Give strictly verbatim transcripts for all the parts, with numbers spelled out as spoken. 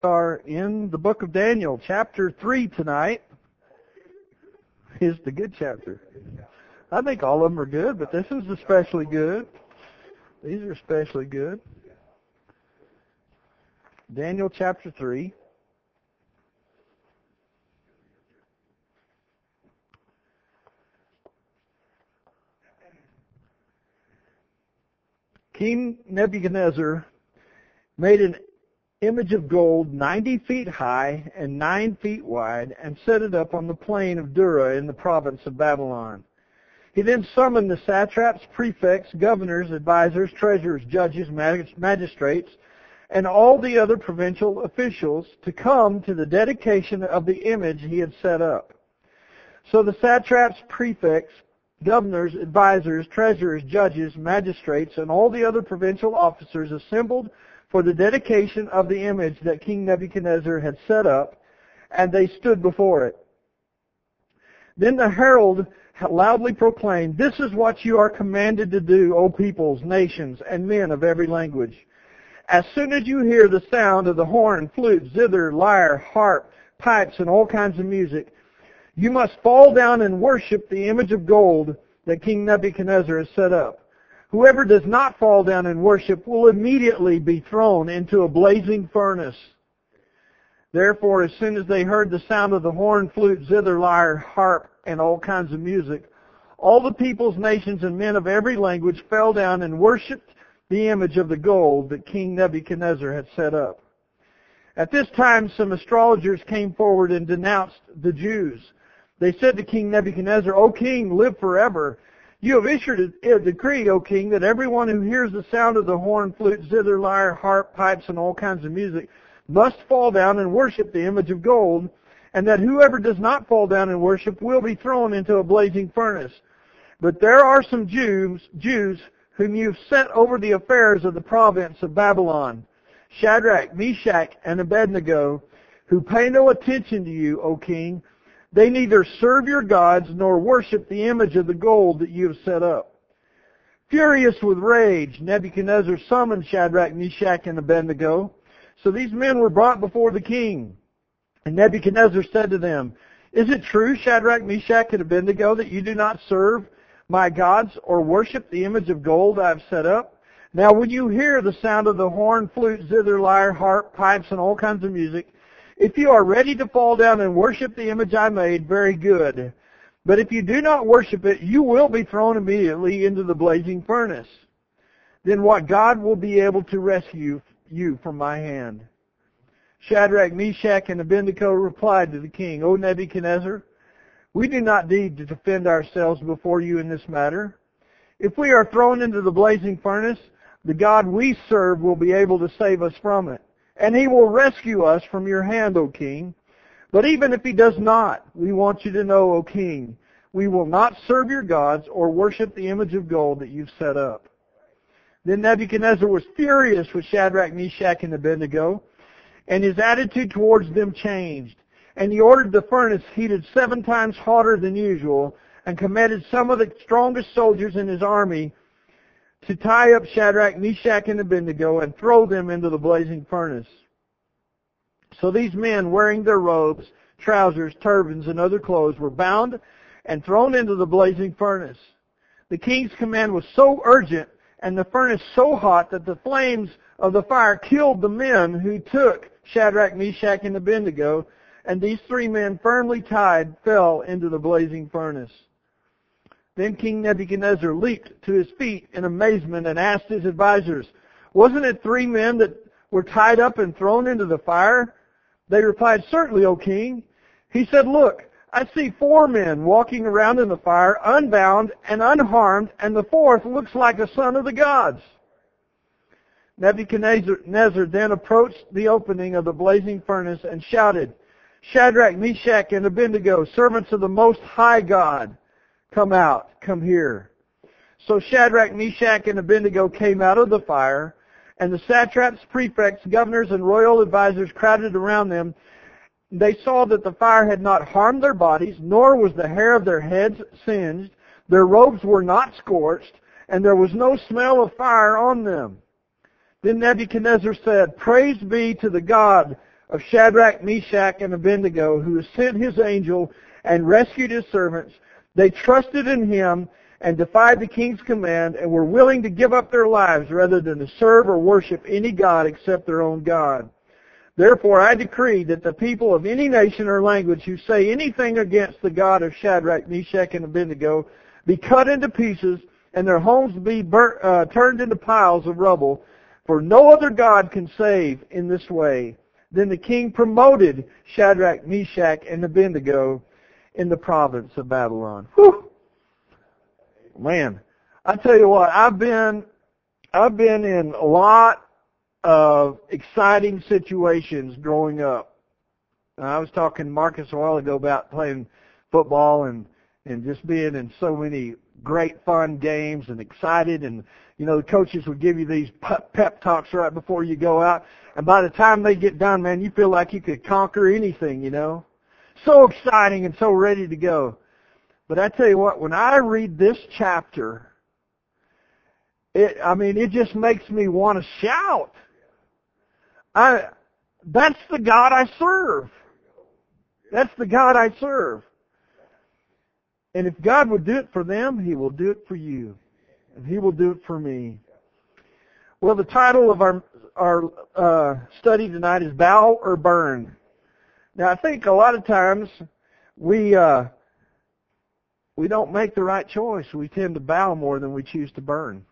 are in the book of Daniel, chapter three tonight. Is the good chapter. I think all of them are good, but this is especially good. These are especially good. Daniel chapter three. King Nebuchadnezzar made an image of gold ninety feet high and nine feet wide and set it up on the plain of Dura in the province of Babylon. He then summoned the satraps, prefects, governors, advisors, treasurers, judges, magistrates, and all the other provincial officials to come to the dedication of the image he had set up. So the satraps, prefects, governors, advisors, treasurers, judges, magistrates, and all the other provincial officers assembled for the dedication of the image that King Nebuchadnezzar had set up, and they stood before it. Then the herald loudly proclaimed, "This is what you are commanded to do, O peoples, nations, and men of every language. As soon as you hear the sound of the horn, flute, zither, lyre, harp, pipes, and all kinds of music, you must fall down and worship the image of gold that King Nebuchadnezzar has set up. Whoever does not fall down and worship will immediately be thrown into a blazing furnace." Therefore, as soon as they heard the sound of the horn, flute, zither, lyre, harp, and all kinds of music, all the peoples, nations, and men of every language fell down and worshipped the image of the gold that King Nebuchadnezzar had set up. At this time, some astrologers came forward and denounced the Jews. They said to King Nebuchadnezzar, "O king, live forever. You have issued a decree, O king, that everyone who hears the sound of the horn, flute, zither, lyre, harp, pipes, and all kinds of music must fall down and worship the image of gold, and that whoever does not fall down and worship will be thrown into a blazing furnace. But there are some Jews, Jews whom you've set over the affairs of the province of Babylon, Shadrach, Meshach, and Abednego, who pay no attention to you, O king. They neither serve your gods nor worship the image of the gold that you have set up." Furious with rage, Nebuchadnezzar summoned Shadrach, Meshach, and Abednego. So these men were brought before the king. And Nebuchadnezzar said to them, "Is it true, Shadrach, Meshach, and Abednego, that you do not serve my gods or worship the image of gold I have set up? Now when you hear the sound of the horn, flute, zither, lyre, harp, pipes, and all kinds of music, if you are ready to fall down and worship the image I made, very good. But if you do not worship it, you will be thrown immediately into the blazing furnace. Then what God will be able to rescue you from my hand?" Shadrach, Meshach, and Abednego replied to the king, "O Nebuchadnezzar, we do not need to defend ourselves before you in this matter. If we are thrown into the blazing furnace, the God we serve will be able to save us from it, and he will rescue us from your hand, O king. But even if he does not, we want you to know, O king, we will not serve your gods or worship the image of gold that you've set up." Then Nebuchadnezzar was furious with Shadrach, Meshach, and Abednego, and his attitude towards them changed. And he ordered the furnace heated seven times hotter than usual, and commanded some of the strongest soldiers in his army to tie up Shadrach, Meshach, and Abednego and throw them into the blazing furnace. So these men, wearing their robes, trousers, turbans, and other clothes, were bound and thrown into the blazing furnace. The king's command was so urgent and the furnace so hot that the flames of the fire killed the men who took Shadrach, Meshach, and Abednego, and these three men, firmly tied, fell into the blazing furnace. Then King Nebuchadnezzar leaped to his feet in amazement and asked his advisors, "Wasn't it three men that were tied up and thrown into the fire?" They replied, "Certainly, O king." He said, "Look, I see four men walking around in the fire, unbound and unharmed, and the fourth looks like a son of the gods." Nebuchadnezzar then approached the opening of the blazing furnace and shouted, "Shadrach, Meshach, and Abednego, servants of the Most High God, come out, come here." So Shadrach, Meshach, and Abednego came out of the fire, and the satraps, prefects, governors, and royal advisors crowded around them. They saw that the fire had not harmed their bodies, nor was the hair of their heads singed. Their robes were not scorched, and there was no smell of fire on them. Then Nebuchadnezzar said, "Praise be to the God of Shadrach, Meshach, and Abednego, who has sent his angel and rescued his servants. They trusted in him and defied the king's command and were willing to give up their lives rather than to serve or worship any god except their own God. Therefore I decree that the people of any nation or language who say anything against the God of Shadrach, Meshach, and Abednego be cut into pieces and their homes be burnt, uh, turned into piles of rubble, for no other God can save in this way. Then the king promoted Shadrach, Meshach, and Abednego in the province of Babylon. Whew. Man, I tell you what, I've been, I've been in a lot of exciting situations growing up. And I was talking to Marcus a while ago about playing football and, and just being in so many great fun games and excited, and you know the coaches would give you these pep talks right before you go out, and by the time they get done, man, you feel like you could conquer anything, you know. So exciting and so ready to go. But I tell you what, when I read this chapter, it I mean it just makes me want to shout. I that's the God I serve. That's the God I serve. And if God would do it for them, He will do it for you. And He will do it for me. Well, the title of our our uh, study tonight is Bow or Burn. Now, I think a lot of times we uh, we don't make the right choice. We tend to bow more than we choose to burn.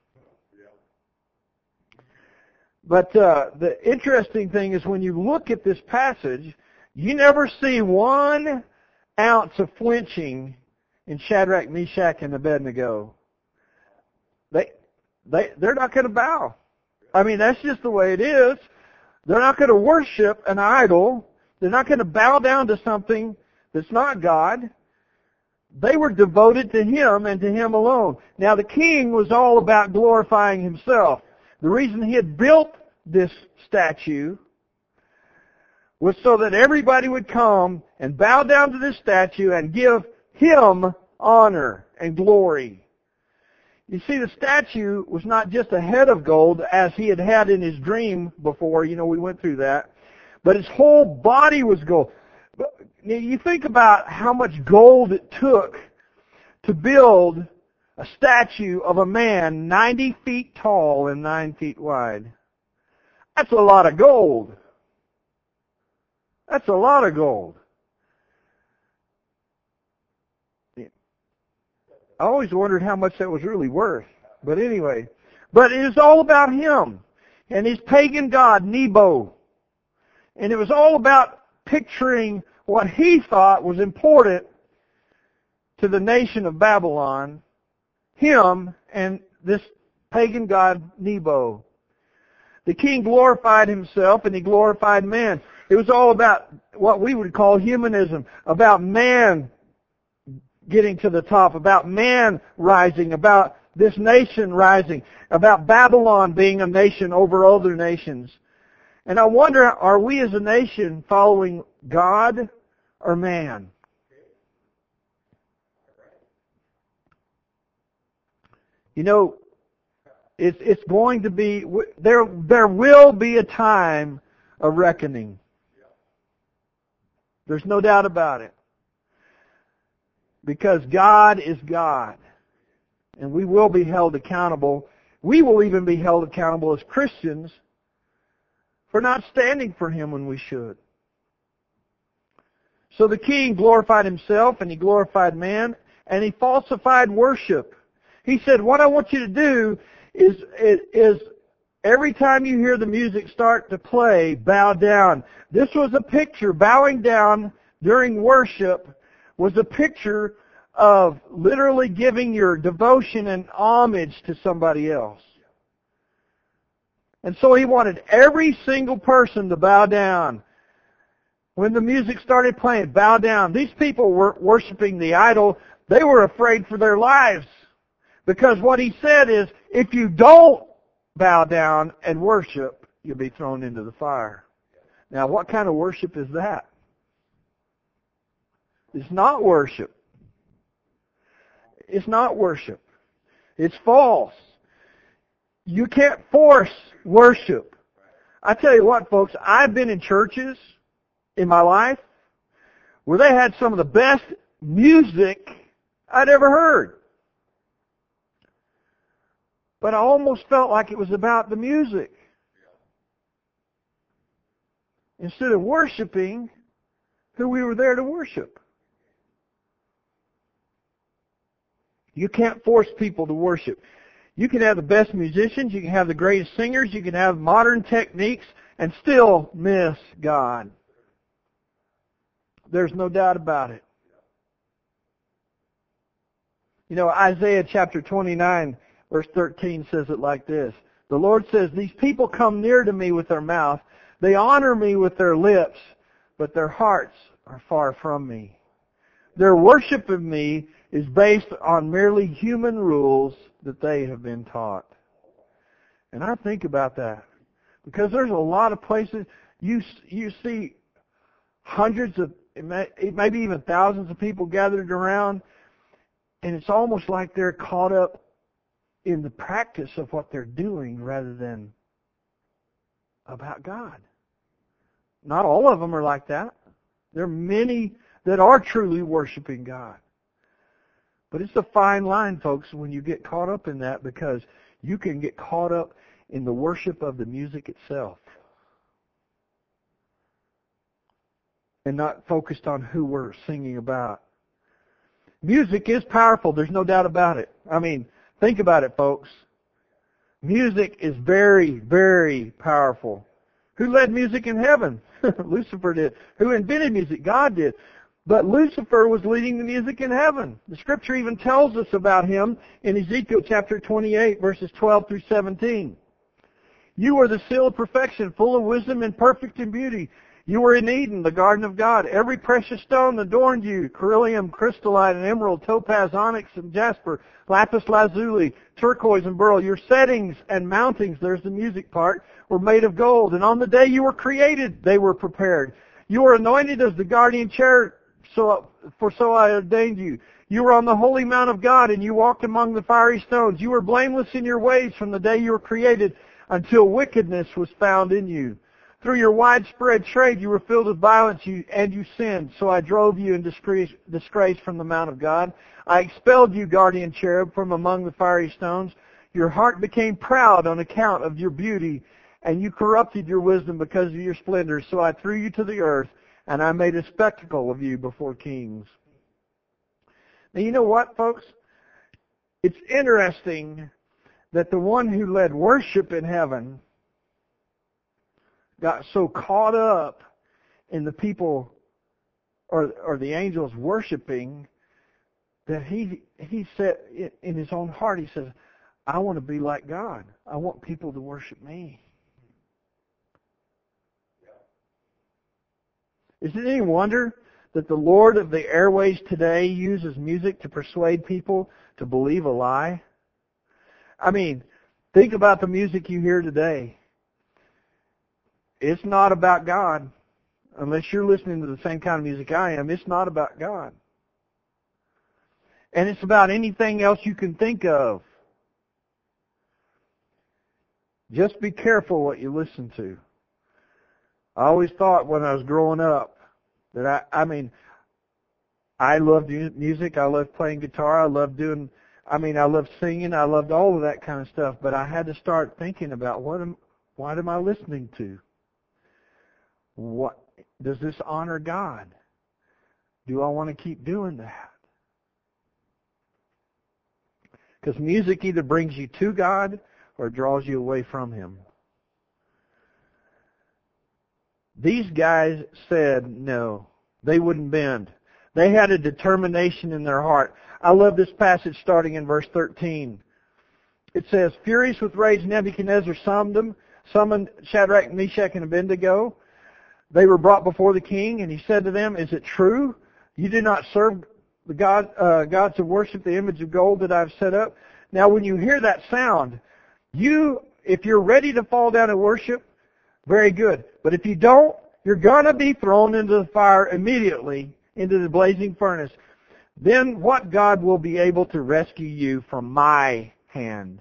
But uh, the interesting thing is when you look at this passage, you never see one ounce of flinching in Shadrach, Meshach, and Abednego. They, they, they're not going to bow. I mean, that's just the way it is. They're not going to worship an idol. They're not going to bow down to something that's not God. They were devoted to Him and to Him alone. Now, the king was all about glorifying himself. The reason he had built this statue was so that everybody would come and bow down to this statue and give Him honor and glory. You see, the statue was not just a head of gold as he had had in his dream before. You know, we went through that. But his whole body was gold. You think about how much gold it took to build a statue of a man ninety feet tall and nine feet wide. That's a lot of gold. That's a lot of gold. I always wondered how much that was really worth. But anyway, but it was all about him and his pagan god, Nebo. And it was all about picturing what he thought was important to the nation of Babylon, him and this pagan god, Nebo. The king glorified himself and he glorified man. It was all about what we would call humanism, about man getting to the top, about man rising, about this nation rising, about Babylon being a nation over other nations. And I wonder, are we as a nation following God or man? You know, it's it's going to be there. There will be a time of reckoning. There's no doubt about it. Because God is God. And we will be held accountable. We will even be held accountable as Christians for not standing for Him when we should. So the king glorified himself and he glorified man and he falsified worship. He said, what I want you to do is, is every time you hear the music start to play, bow down. This was a picture, bowing down during worship was a picture of literally giving your devotion and homage to somebody else. And so he wanted every single person to bow down. When the music started playing, bow down. These people were worshiping the idol. They were afraid for their lives. Because what he said is, if you don't bow down and worship, you'll be thrown into the fire. Now, what kind of worship is that? It's not worship. It's not worship. It's false. You can't force worship. I tell you what, folks, I've been in churches in my life where they had some of the best music I'd ever heard. But I almost felt like it was about the music. Instead of worshiping who we were there to worship. You can't force people to worship. You can have the best musicians, you can have the greatest singers, you can have modern techniques, and still miss God. There's no doubt about it. You know, Isaiah chapter twenty-nine, verse thirteen says it like this. The Lord says, "These people come near to me with their mouth. They honor me with their lips, but their hearts are far from me. Their worship of me is based on merely human rules that they have been taught." And I think about that. Because there's a lot of places you you see hundreds of, maybe even thousands of people gathered around, and it's almost like they're caught up in the practice of what they're doing rather than about God. Not all of them are like that. There are many that are truly worshiping God. But it's a fine line, folks, when you get caught up in that, because you can get caught up in the worship of the music itself and not focused on who we're singing about. Music is powerful. There's no doubt about it. I mean, think about it, folks. Music is very, very powerful. Who led music in heaven? Lucifer did. Who invented music? God did. But Lucifer was leading the music in heaven. The Scripture even tells us about him in Ezekiel chapter twenty-eight, verses twelve through seventeen. "You are the seal of perfection, full of wisdom and perfect in beauty. You were in Eden, the garden of God. Every precious stone adorned you: beryllium, crystalline, and emerald, topaz, onyx, and jasper, lapis lazuli, turquoise, and beryl. Your settings and mountings," there's the music part, "were made of gold. And on the day you were created, they were prepared. You were anointed as the guardian cherub, so, for so I ordained you. You were on the holy mount of God, and you walked among the fiery stones. You were blameless in your ways from the day you were created until wickedness was found in you. Through your widespread trade you were filled with violence, you, and you sinned. So I drove you in disgrace, disgrace from the mount of God. I expelled you, guardian cherub, from among the fiery stones. Your heart became proud on account of your beauty, and you corrupted your wisdom because of your splendor. So I threw you to the earth, and I made a spectacle of you before kings." Now, you know what, folks? It's interesting that the one who led worship in heaven got so caught up in the people or, or the angels worshiping that he he said in his own heart, he says, "I want to be like God. I want people to worship me." Is it any wonder that the Lord of the airways today uses music to persuade people to believe a lie? I mean, think about the music you hear today. It's not about God. Unless you're listening to the same kind of music I am, it's not about God. And it's about anything else you can think of. Just be careful what you listen to. I always thought when I was growing up that I, I mean, I loved music. I loved playing guitar. I loved doing, I mean, I loved singing. I loved all of that kind of stuff. But I had to start thinking about what am, what am I listening to? What does this honor God? Do I want to keep doing that? Because music either brings you to God or draws you away from Him. These guys said no. They wouldn't bend. They had a determination in their heart. I love this passage starting in verse thirteen. It says, "Furious with rage, Nebuchadnezzar summoned them, summoned Shadrach, Meshach, and Abednego. They were brought before the king, and he said to them, 'Is it true you do not serve the God, uh, gods of worship, the image of gold that I've set up?' Now when you hear that sound, you, if you're ready to fall down and worship, very good. But if you don't, you're going to be thrown into the fire immediately, into the blazing furnace. Then what God will be able to rescue you from my hand?"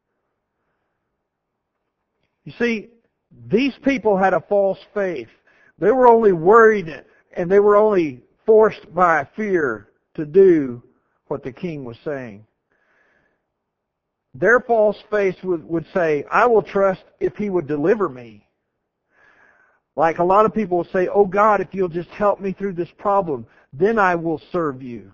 You see, these people had a false faith. They were only worried and they were only forced by fear to do what the king was saying. Their false faith would, would say, I will trust if he would deliver me. Like a lot of people will say, oh God, if you'll just help me through this problem, then I will serve you.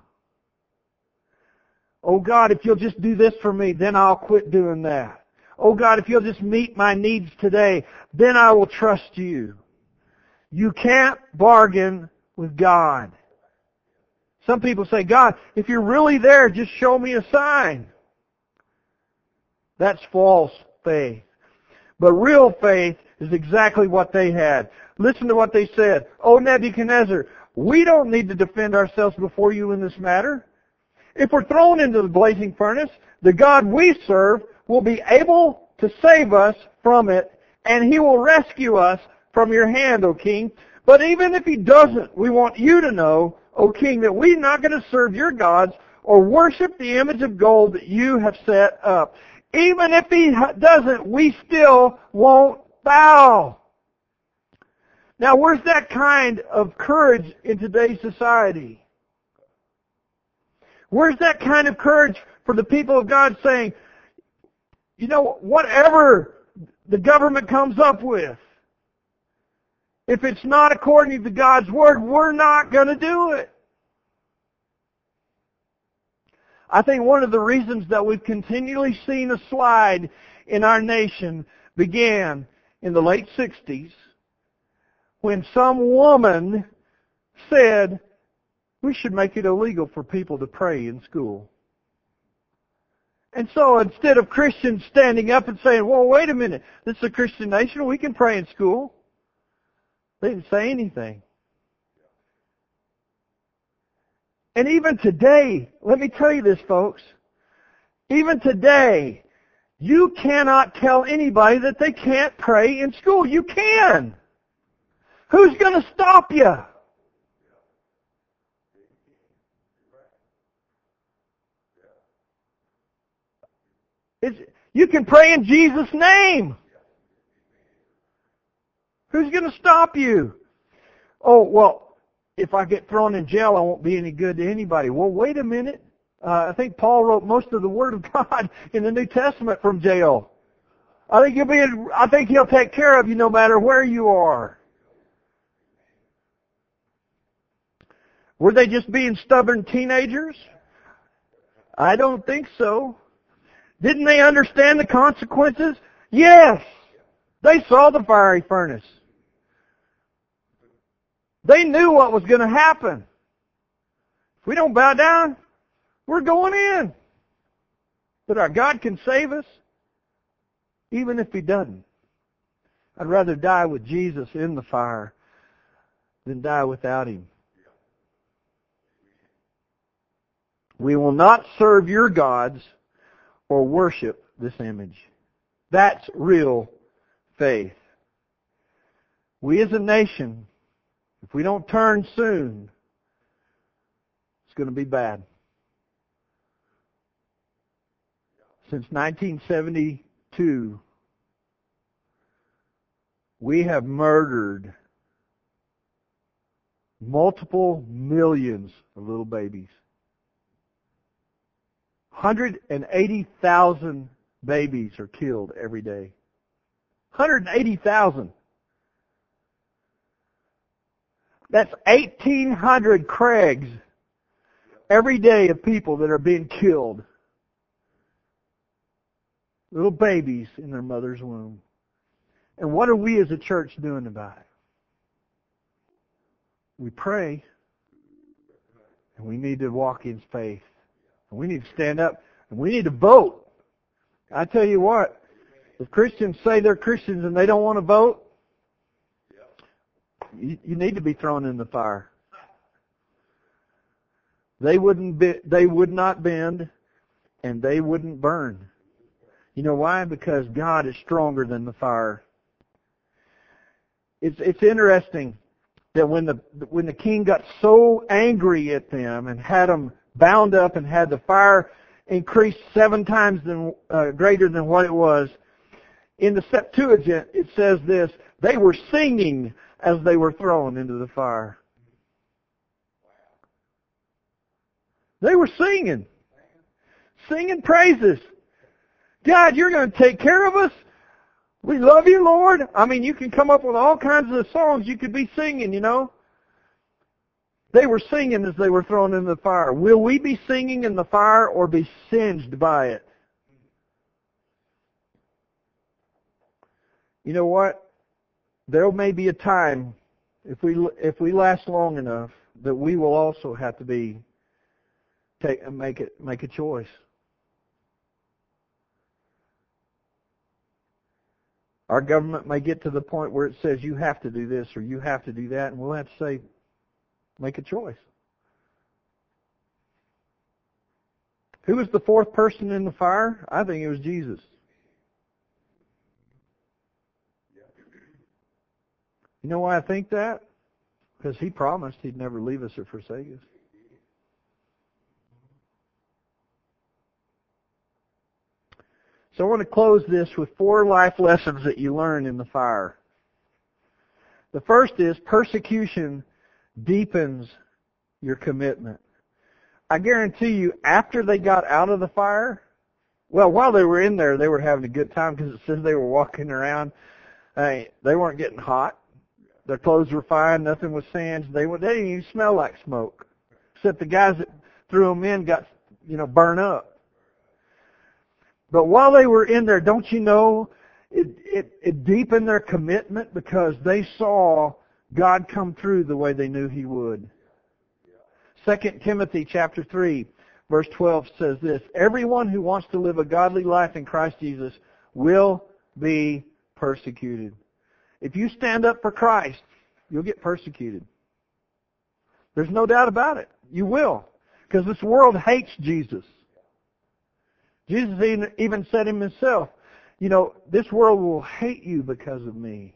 Oh God, if you'll just do this for me, then I'll quit doing that. Oh God, if you'll just meet my needs today, then I will trust you. You can't bargain with God. Some people say, God, if you're really there, just show me a sign. That's false faith. But real faith is exactly what they had. Listen to what they said. O Nebuchadnezzar, we don't need to defend ourselves before you in this matter. If we're thrown into the blazing furnace, the God we serve will be able to save us from it, and He will rescue us from your hand, O King. But even if He doesn't, we want you to know, O King, that we're not going to serve your gods or worship the image of gold that you have set up. Even if He doesn't, we still won't bow. Now, where's that kind of courage in today's society? Where's that kind of courage for the people of God saying, you know, whatever the government comes up with, if it's not according to God's Word, we're not going to do it. I think one of the reasons that we've continually seen a slide in our nation began in the late sixties when some woman said, we should make it illegal for people to pray in school. And so instead of Christians standing up and saying, well, wait a minute, this is a Christian nation, we can pray in school, they didn't say anything. And even today, let me tell you this, folks, even today, you cannot tell anybody that they can't pray in school. You can. Who's going to stop you? It's, you can pray in Jesus' name. Who's going to stop you? Oh, well, if I get thrown in jail, I won't be any good to anybody. Well, wait a minute. Uh, I think Paul wrote most of the Word of God in the New Testament from jail. I think you'll be. I think He'll take care of you no matter where you are. Were they just being stubborn teenagers? I don't think so. Didn't they understand the consequences? Yes. They saw the fiery furnace. They knew what was going to happen. If we don't bow down, we're going in. But our God can save us, even if He doesn't. I'd rather die with Jesus in the fire than die without Him. We will not serve your gods or worship this image. That's real faith. We as a nation, if we don't turn soon, it's going to be bad. Since nineteen seventy-two, we have murdered multiple millions of little babies. one hundred eighty thousand babies are killed every day. one hundred eighty thousand. That's eighteen hundred Craigs every day of people that are being killed. Little babies in their mother's womb. And what are we as a church doing about it? We pray, and we need to walk in faith. And we need to stand up, and we need to vote. I tell you what, if Christians say they're Christians and they don't want to vote, you, you need to be thrown in the fire. They wouldn't be, they would not bend, and they wouldn't burn. You know why? Because God is stronger than the fire. It's it's interesting that when the when the king got so angry at them and had them bound up and had the fire increased seven times than, uh, greater than what it was, in the Septuagint it says this: they were singing as they were thrown into the fire. They were singing. Singing praises. God, you're going to take care of us. We love you, Lord. I mean, you can come up with all kinds of songs you could be singing, you know. They were singing as they were thrown into the fire. Will we be singing in the fire or be singed by it? You know what? There may be a time, if we if we last long enough, that we will also have to be take make it make a choice. Our government may get to the point where it says you have to do this or you have to do that, and we'll have to say, make a choice. Who was the fourth person in the fire? I think it was Jesus. You know why I think that? Because He promised He'd never leave us or forsake us. So I want to close this with four life lessons that you learn in the fire. The first is persecution deepens your commitment. I guarantee you, after they got out of the fire, well, while they were in there, they were having a good time because it says they were walking around. Hey, they weren't getting hot. Their clothes were fine. Nothing was singed. They, they didn't even smell like smoke. Except the guys that threw them in got, you know, burned up. But while they were in there, don't you know, it, it, it deepened their commitment because they saw God come through the way they knew He would. Second Timothy chapter three, verse twelve says this, everyone who wants to live a godly life in Christ Jesus will be persecuted. If you stand up for Christ, you'll get persecuted. There's no doubt about it. You will. Because this world hates Jesus. Jesus even said Himself, you know, this world will hate you because of me.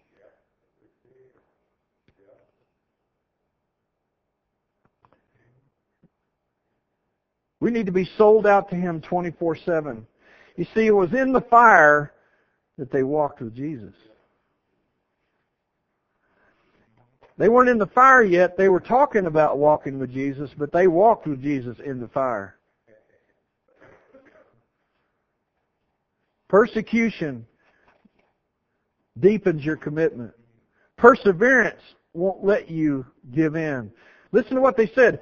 We need to be sold out to Him twenty-four seven. You see, it was in the fire that they walked with Jesus. They weren't in the fire yet. They were talking about walking with Jesus, but they walked with Jesus in the fire. Persecution deepens your commitment. Perseverance won't let you give in. Listen to what they said.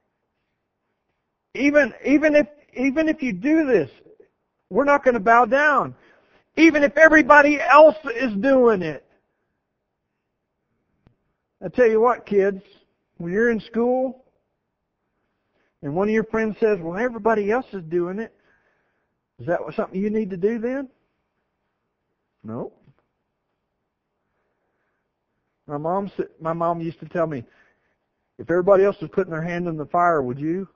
Even, even if, even if you do this, we're not going to bow down. Even if everybody else is doing it. I tell you what, kids, when you're in school and one of your friends says, well, everybody else is doing it, is that something you need to do then? No. My mom, my mom used to tell me, if everybody else was putting their hand in the fire, would you?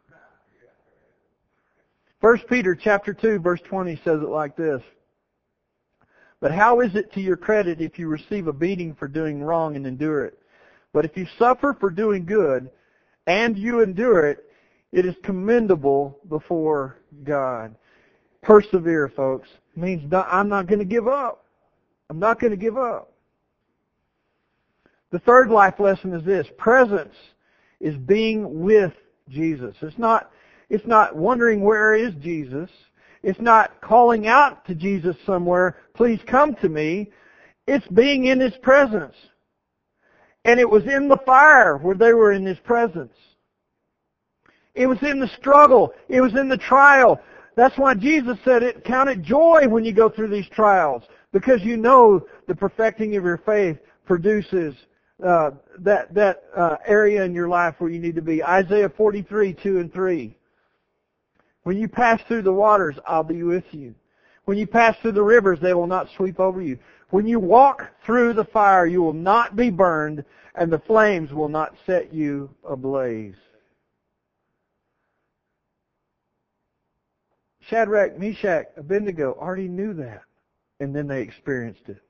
First Peter chapter two, verse twenty says it like this. But how is it to your credit if you receive a beating for doing wrong and endure it? But if you suffer for doing good and you endure it, it is commendable before God. Persevere, folks. It means I'm not going to give up. I'm not going to give up. The third life lesson is this. Presence is being with Jesus. It's not, it's not wondering where is Jesus. It's not calling out to Jesus somewhere, please come to me. It's being in His presence. And it was in the fire where they were in His presence. It was in the struggle. It was in the trial. That's why Jesus said it, count it joy when you go through these trials. Because you know the perfecting of your faith produces uh, that, that uh, area in your life where you need to be. Isaiah forty-three, two and three. When you pass through the waters, I'll be with you. When you pass through the rivers, they will not sweep over you. When you walk through the fire, you will not be burned, and the flames will not set you ablaze. Shadrach, Meshach, Abednego already knew that, and then they experienced it.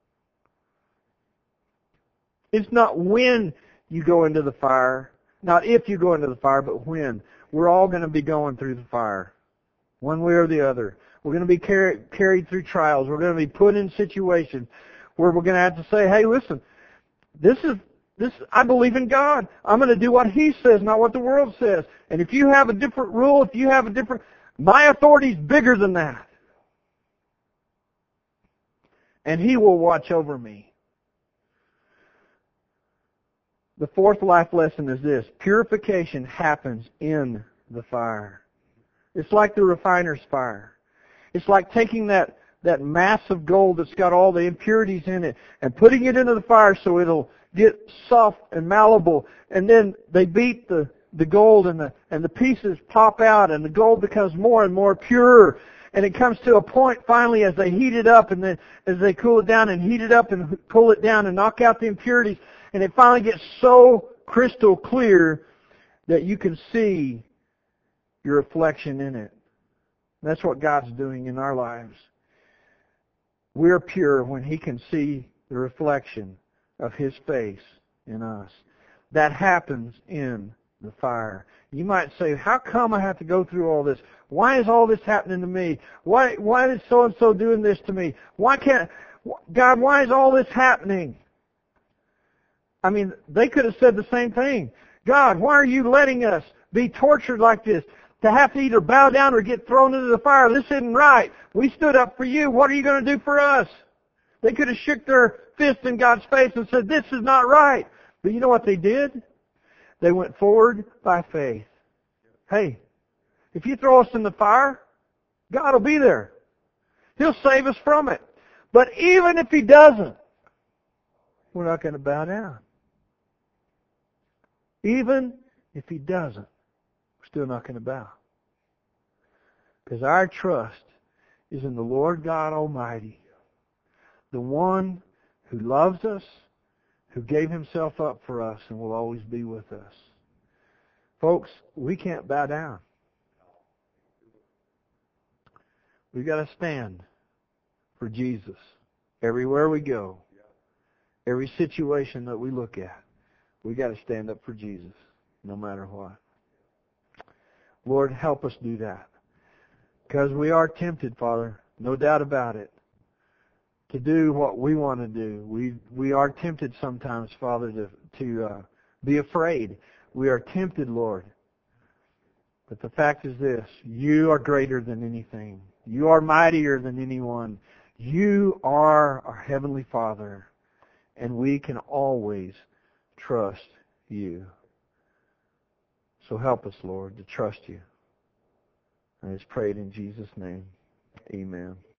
It's not when you go into the fire, not if you go into the fire, but when. We're all going to be going through the fire, one way or the other. We're going to be carried, carried through trials. We're going to be put in situations where we're going to have to say, hey, listen, this is This, I believe in God. I'm going to do what He says, not what the world says. And if you have a different rule, if you have a different, my authority is bigger than that. And He will watch over me. The fourth life lesson is this. Purification happens in the fire. It's like the refiner's fire. It's like taking that, that mass of gold that's got all the impurities in it and putting it into the fire so it'll get soft and malleable. And then they beat the, the gold and the, and the pieces pop out and the gold becomes more and more pure. And it comes to a point finally as they heat it up and then as they cool it down and heat it up and cool it down and knock out the impurities. And it finally gets so crystal clear that you can see your reflection in it. That's what God's doing in our lives. We're pure when He can see the reflection of His face in us. That happens in the fire. You might say, how come I have to go through all this? Why is all this happening to me? Why, why is so-and-so doing this to me? Why can't, God, why is all this happening? I mean, they could have said the same thing. God, why are you letting us be tortured like this? To have to either bow down or get thrown into the fire. This isn't right. We stood up for you. What are you going to do for us? They could have shook their fist in God's face and said, this is not right. But you know what they did? They went forward by faith. Hey, if you throw us in the fire, God will be there. He'll save us from it. But even if He doesn't, we're not going to bow down. Even if He doesn't, we're still not going to bow. Because our trust is in the Lord God Almighty, the one who loves us, who gave Himself up for us and will always be with us. Folks, we can't bow down. We've got to stand for Jesus everywhere we go. Every situation that we look at, we got to stand up for Jesus, no matter what. Lord, help us do that. Because we are tempted, Father, no doubt about it, to do what we want to do. We we are tempted sometimes, Father, to, to uh, be afraid. We are tempted, Lord. But the fact is this, you are greater than anything. You are mightier than anyone. You are our Heavenly Father. And we can always trust you. So help us, Lord, to trust you. And it's prayed in Jesus' name. Amen.